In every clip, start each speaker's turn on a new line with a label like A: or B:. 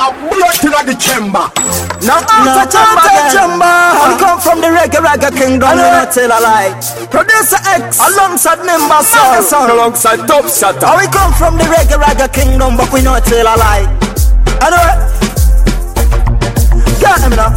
A: a bullet in the chamber.
B: Now out the chamber. I come from the reggae kingdom. I don't tell a lie. Producer X alongside member song.
A: Alongside Top Shatter.
B: We come from the reggae kingdom, but we not tell a lie. I know it. Got him now.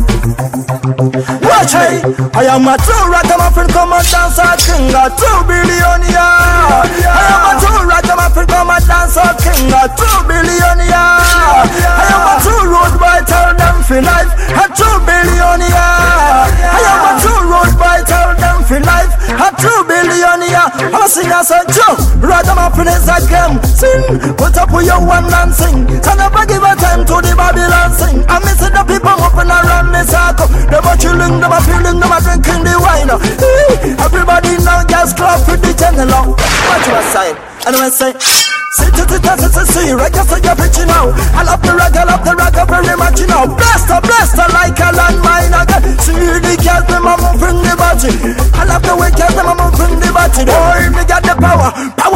B: Watch me. I am a true ragamuffin, come and dance a king, a 2 billionaire. I am a true ragamuffin, come and dance a king, a 2 billionaire. I am a true road boy, tell them for life, a 2 billionaire. I am a true road boy, tell them for life, a 2 billionaire. I'm a singer, so Joe, ragamuffin is a game. Sing, put up with your one and sing. So never give a time to the Babylon sing. I miss the people moving around the circle. Them a chilling, them a feeling, them a drinking the wine. Everybody now just clap for the general. Watch my side, and I say, see, reggae for your bitch now. I love the reggae very much now. Blast her like a landmine again. See the girls, them a moving the body. I love the way girls, them a moving the body. Boy, me got the power.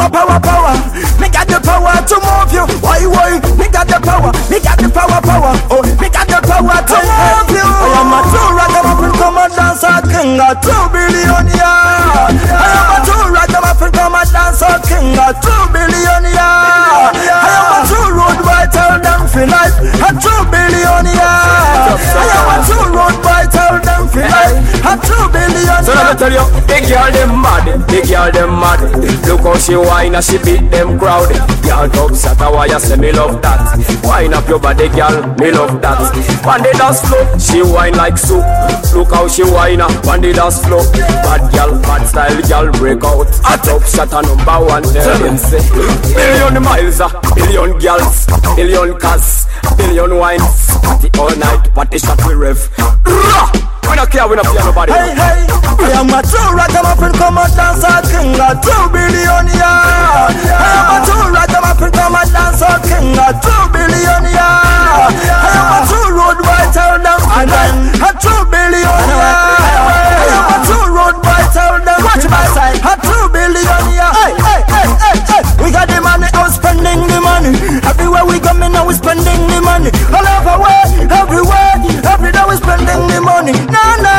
B: Me got the power to move you. Why? Me got the power. Oh, me got the power to move you. I am a true ragamuffin, come and dance a king, a 2 billionaire. I am a true ragamuffin, come and dance a king, a 2 billionaire. I am a true road boy, tell them for life, a 2 billionaire. I am a true road boy, tell them for life, a 2 billionaire.
A: So let me tell you, the girl them mad. Look how she whine and she beat them crowd. Girl Top Shatter, why you say me love that? Whine up your body, girl, me love that. On the dance floor, she whine like soup. Look how she whine on the dance floor. Bad girl, bad style girl, break out. A Top Shatter #1, tell them say. Billion miles, billion girls, billion cars, billion wines. Party all night, party shot we rev. We don't care, we don't fear nobody.
B: Hey, I am a true ragamuffin, come and dance a king, a 2 billionaire. I am a true ragamuffin, come and dance a king, a 2 billionaire. I am a true road boy, tell them for life, a 2 billionaire. I am a true road boy, tell them watch my side, a 2 billionaire. Hey, we got the money, I'm spending the money. Everywhere we go, now we spending the money. All over way, everywhere, every day we spending the money. No.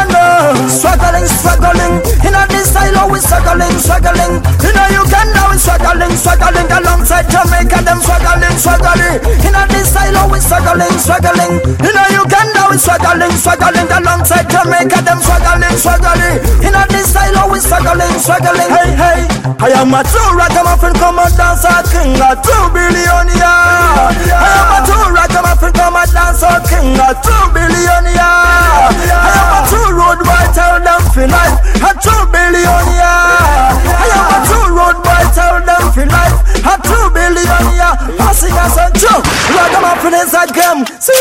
B: Struggling. In a this style, always struggling. In a Uganda, we struggling. Alongside Jamaica, them struggling. In a this style, always struggling. In a Uganda, we struggling. Alongside Jamaica, them struggling. In a this style, always struggling. Hey, I am a true ragamuffin, come and dance a king, a 2 billionaire. I am a true ragamuffin, come and dance a king, a 2 billionaire. I am a true road boy, tell them for life, a 2 billionaire. I am a true road boy, tell them for life, a 2 billionaire. Passing us a joke, ragamuffin is a game.